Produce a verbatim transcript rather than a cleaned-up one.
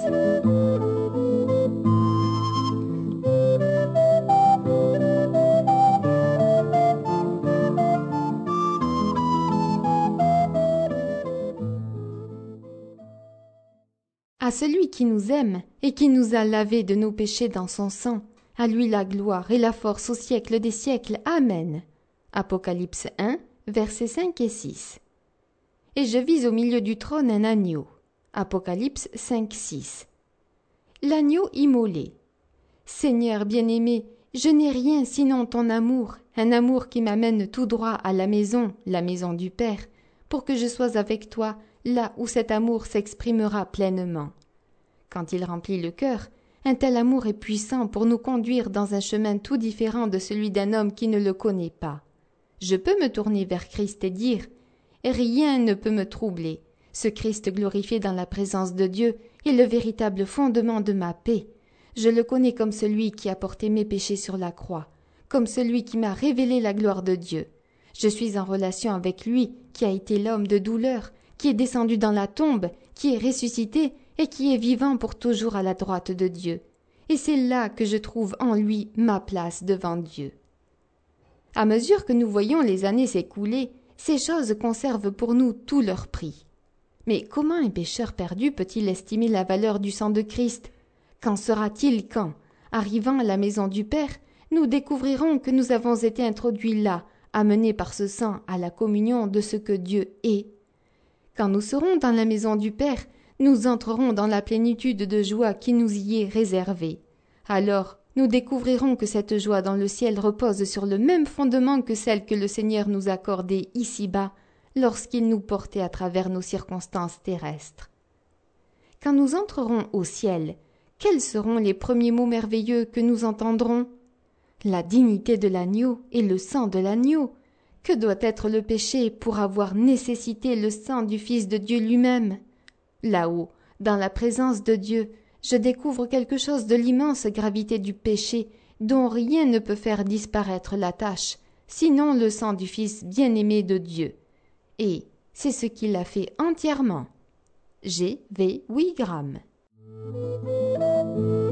À celui qui nous aime et qui nous a lavés de nos péchés dans son sang, à lui la gloire et la force au siècle des siècles. Amen. Apocalypse un, versets cinq et six. Et je vis au milieu du trône un agneau. Apocalypse cinq, six. L'agneau immolé. Seigneur bien-aimé, je n'ai rien sinon ton amour, un amour qui m'amène tout droit à la maison, la maison du Père, pour que je sois avec toi, là où cet amour s'exprimera pleinement. Quand il remplit le cœur, un tel amour est puissant pour nous conduire dans un chemin tout différent de celui d'un homme qui ne le connaît pas. Je peux me tourner vers Christ et dire « Rien ne peut me troubler. Ce Christ glorifié dans la présence de Dieu est le véritable fondement de ma paix. Je le connais comme celui qui a porté mes péchés sur la croix, comme celui qui m'a révélé la gloire de Dieu. Je suis en relation avec lui qui a été l'homme de douleur, qui est descendu dans la tombe, qui est ressuscité et qui est vivant pour toujours à la droite de Dieu. Et c'est là que je trouve en lui ma place devant Dieu. » À mesure que nous voyons les années s'écouler, ces choses conservent pour nous tout leur prix. Mais comment un pécheur perdu peut-il estimer la valeur du sang de Christ? Qu'en sera-t-il quand, arrivant à la maison du Père, nous découvrirons que nous avons été introduits là, amenés par ce sang à la communion de ce que Dieu est? Quand nous serons dans la maison du Père, nous entrerons dans la plénitude de joie qui nous y est réservée. Alors, nous découvrirons que cette joie dans le ciel repose sur le même fondement que celle que le Seigneur nous accordait ici-bas, lorsqu'il nous portait à travers nos circonstances terrestres. Quand nous entrerons au ciel, quels seront les premiers mots merveilleux que nous entendrons? La dignité de l'agneau et le sang de l'agneau. Que doit être le péché pour avoir nécessité le sang du Fils de Dieu lui-même? Là-haut, dans la présence de Dieu, je découvre quelque chose de l'immense gravité du péché dont rien ne peut faire disparaître la tache, sinon le sang du Fils bien-aimé de Dieu. Et c'est ce qui l'a fait entièrement. G. V. Wigram.